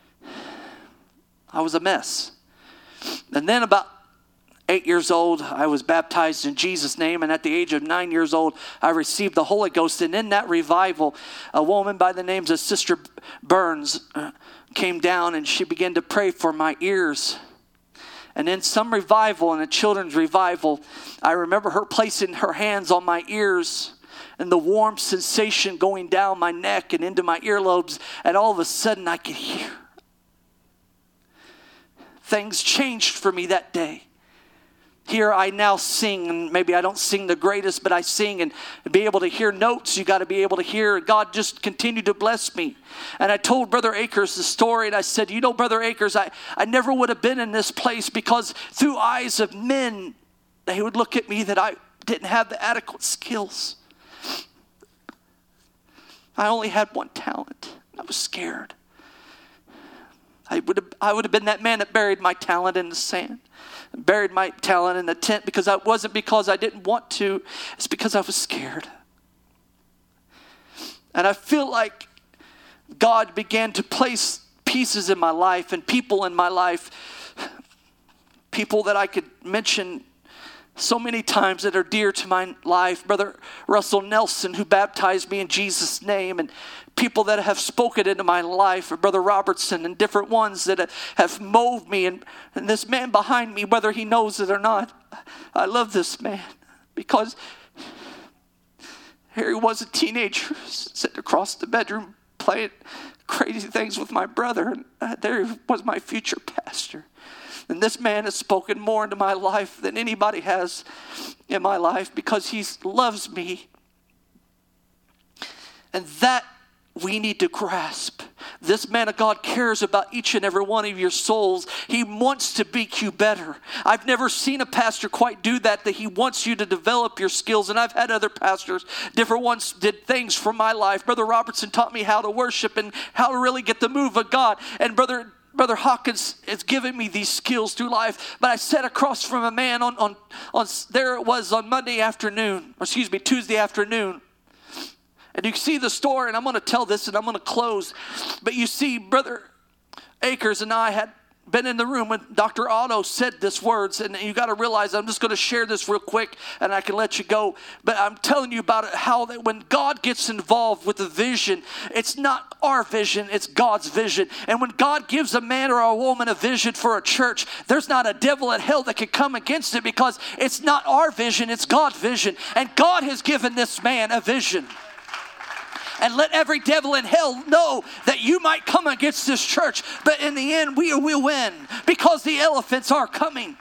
I was a mess. And then about Eight years old, I was baptized in Jesus' name, and at the age of nine years old, I received the Holy Ghost. And in that revival, a woman by the name of Sister Burns came down, and she began to pray for my ears. And in some revival, in a children's revival, I remember her placing her hands on my ears, and the warm sensation going down my neck and into my earlobes, and all of a sudden I could hear. Things changed for me that day. Here I now sing, and maybe I don't sing the greatest, but I sing, and be able to hear notes, you got to be able to hear. God just continued to bless me. And I told Brother Akers the story, and I said, you know, Brother Akers, I, I never would have been in this place because through eyes of men, they would look at me that I didn't have the adequate skills. I only had one talent. I was scared. I would have, I would have been that man that buried my talent in the sand. Buried my talent in the tent because it wasn't because I didn't want to. It's because I was scared. And I feel like God began to place pieces in my life and people in my life. People that I could mention so many times that are dear to my life. Brother Russell Nelson, who baptized me in Jesus' name, and people that have spoken into my life, or Brother Robertson, and different ones that have molded me. And, and this man behind me, whether he knows it or not, I love this man because here he was, a teenager, sitting across the bedroom playing crazy things with my brother. And uh, there was my future pastor. And this man has spoken more into my life than anybody has in my life because he loves me. And that we need to grasp. This man of God cares about each and every one of your souls. He wants to make you better. I've never seen a pastor quite do that, that he wants you to develop your skills. And I've had other pastors, different ones did things from my life. Brother Robertson taught me how to worship and how to really get the move of God. And Brother Brother Hawkins has given me these skills through life. But I sat across from a man on, on, on there it was on Monday afternoon, or excuse me, Tuesday afternoon. And you see the story, and I'm going to tell this and I'm going to close. But you see, Brother Akers and I had been in the room when Doctor Otto said these words. And you got to realize, I'm just going to share this real quick and I can let you go. But I'm telling you about it, how that when God gets involved with the vision, it's not our vision, it's God's vision. And when God gives a man or a woman a vision for a church, there's not a devil in hell that can come against it, because it's not our vision, it's God's vision. And God has given this man a vision. And let every devil in hell know that you might come against this church, but in the end we will win, because the elephants are coming.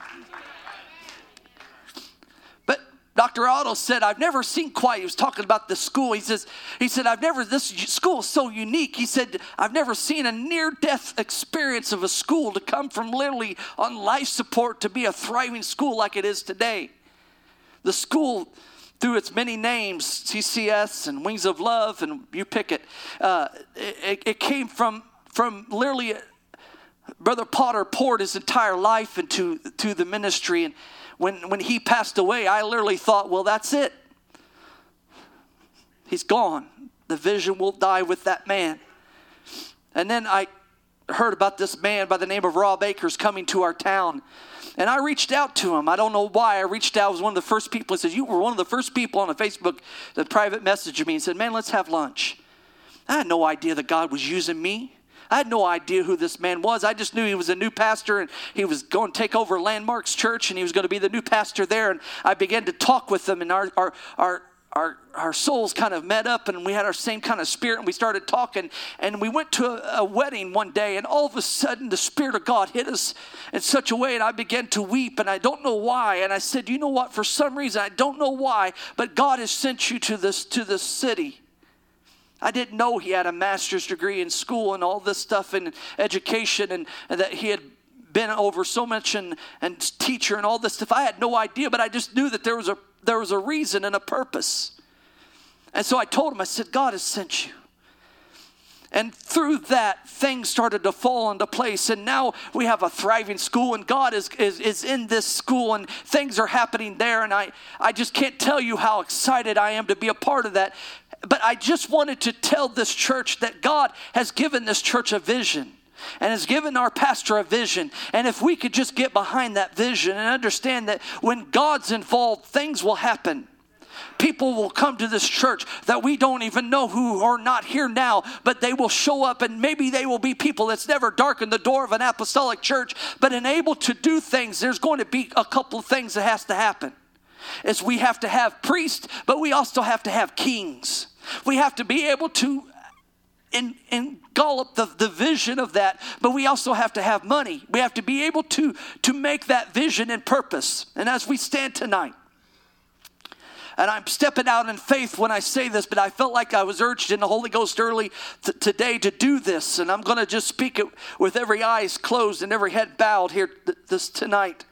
But Doctor Otto said, I've never seen quite, he was talking about the school. He says, he said, I've never, this school is so unique. He said, I've never seen a near-death experience of a school to come from literally on life support to be a thriving school like it is today. The school, through its many names, C C S and Wings of Love, and you pick it, uh, it, it came from, from literally, Brother Potter poured his entire life into to the ministry. And when, when he passed away, I literally thought, well, that's it. He's gone. The vision will die with that man. And then I heard about this man by the name of Rob Akers coming to our town. And I reached out to him. I don't know why. I reached out. I was one of the first people. He said, you were one of the first people on the Facebook that private messaged me and said, man, let's have lunch. I had no idea that God was using me. I had no idea who this man was. I just knew he was a new pastor, and he was going to take over Landmarks Church, and he was going to be the new pastor there. And I began to talk with him, and our our our Our our souls kind of met up, and we had our same kind of spirit, and we started talking. And we went to a, a wedding one day, and all of a sudden the Spirit of God hit us in such a way, and I began to weep, and I don't know why. And I said, you know what, for some reason, I don't know why, but God has sent you to this to this city. I didn't know he had a master's degree in school and all this stuff in education, and, and that he had been over so much and, and teacher and all this stuff. I had no idea, but I just knew that there was a There was a reason and a purpose. And so I told him, I said, God has sent you. And through that, things started to fall into place. And now we have a thriving school, and God is, is, is in this school, and things are happening there. And I, I just can't tell you how excited I am to be a part of that. But I just wanted to tell this church that God has given this church a vision. And has given our pastor a vision. And if we could just get behind that vision and understand that when God's involved, things will happen. People will come to this church that we don't even know who are not here now, but they will show up, and maybe they will be people that's never darkened the door of an apostolic church, but enabled to do things. There's going to be a couple of things that has to happen. Is we have to have priests, but we also have to have kings. We have to be able to In, engulf the, the vision of that, but we also have to have money. We have to be able to, to make that vision and purpose. And as we stand tonight, and I'm stepping out in faith when I say this, but I felt like I was urged in the Holy Ghost early t- today to do this, and I'm going to just speak it with every eyes closed and every head bowed here th- this tonight.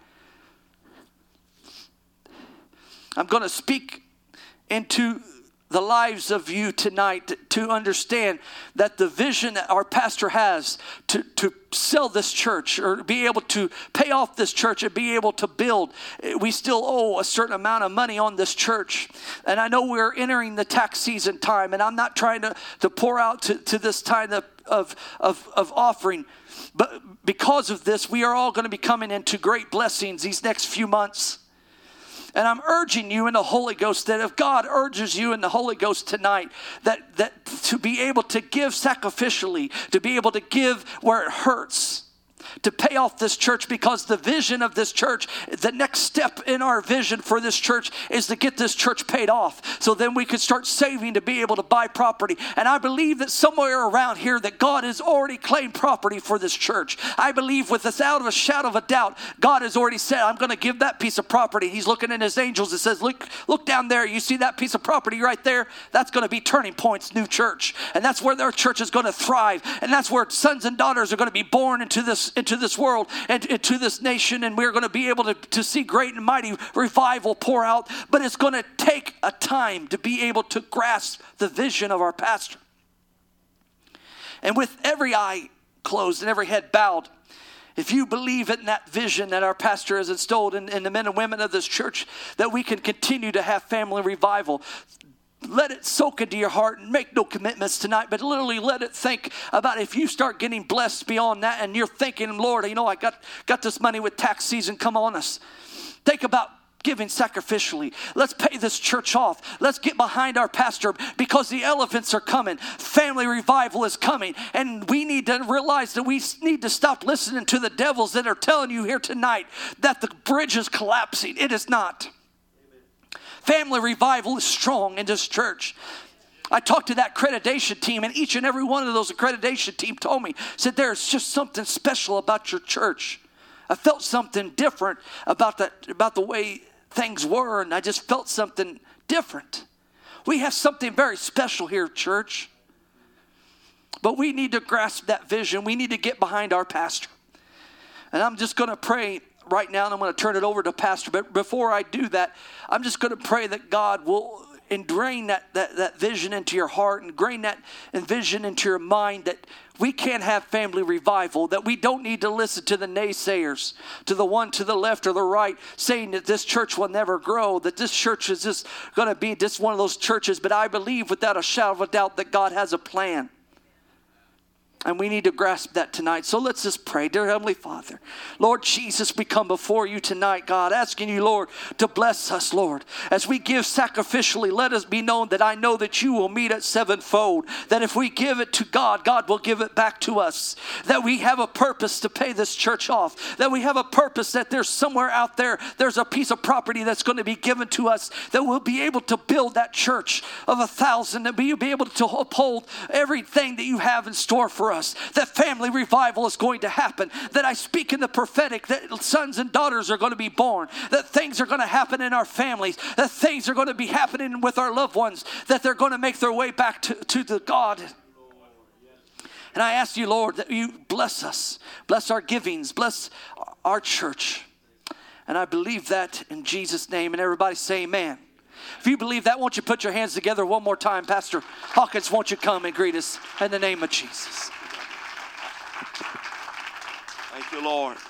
I'm going to speak into the lives of you tonight to understand that the vision that our pastor has to, to sell this church or be able to pay off this church and be able to build. We still owe a certain amount of money on this church. And I know we're entering the tax season time, and I'm not trying to, to pour out to, to this time of, of, of, of offering. But because of this, we are all going to be coming into great blessings these next few months. And I'm urging you in the Holy Ghost that if God urges you in the Holy Ghost tonight, that, that to be able to give sacrificially, to be able to give where it hurts, to pay off this church, because the vision of this church, the next step in our vision for this church is to get this church paid off so then we could start saving to be able to buy property. And I believe that somewhere around here that God has already claimed property for this church. I believe without a shadow of a doubt, God has already said, I'm going to give that piece of property. He's looking at his angels and says, look, look down there. You see that piece of property right there? That's going to be Turning Point's new church. And that's where their church is going to thrive. And that's where sons and daughters are going to be born into this, into this world and into this nation. And we're going to be able to, to see great and mighty revival pour out. But it's going to take a time to be able to grasp the vision of our pastor. And with every eye closed and every head bowed, if you believe in that vision that our pastor has installed in, in the men and women of this church, that we can continue to have family revival, let it soak into your heart and make no commitments tonight, but literally let it think about if you start getting blessed beyond that and you're thinking, Lord, you know, I got, got this money with tax season come on us. Think about giving sacrificially. Let's pay this church off. Let's get behind our pastor because the elephants are coming. Family revival is coming. And we need to realize that we need to stop listening to the devils that are telling you here tonight that the bridge is collapsing. It is not. Amen. Family revival is strong in this church. I talked to that accreditation team, and each and every one of those accreditation team told me, said there's just something special about your church. I felt something different about that, about the way things were, and I just felt something different. We have something very special here, church. But we need to grasp that vision. We need to get behind our pastor. And I'm just going to pray right now, and I'm going to turn it over to Pastor. But before I do that, I'm just going to pray that God will ingrain that, that, that vision into your heart, ingrain that vision into your mind, that we can have family revival, that we don't need to listen to the naysayers, to the one to the left or the right, saying that this church will never grow, that this church is just going to be just one of those churches. But I believe without a shadow of a doubt that God has a plan. And we need to grasp that tonight. So let's just pray. Dear Heavenly Father, Lord Jesus, we come before you tonight, God, asking you, Lord, to bless us, Lord. As we give sacrificially, let us be known that I know that you will meet at sevenfold. That if we give it to God, God will give it back to us. That we have a purpose to pay this church off. That we have a purpose that there's somewhere out there, there's a piece of property that's going to be given to us, that we'll be able to build that church of a thousand, that we'll be able to uphold everything that you have in store for us, that family revival is going to happen, that I speak in the prophetic, that sons and daughters are going to be born, that things are going to happen in our families, that things are going to be happening with our loved ones, that they're going to make their way back to, to the God. And I ask you, Lord, that you bless us, bless our givings, bless our church. And I believe that in Jesus' name. And everybody say amen. If you believe that, won't you put your hands together one more time? Pastor Hawkins, won't you come and greet us in the name of Jesus? Thank you, Lord.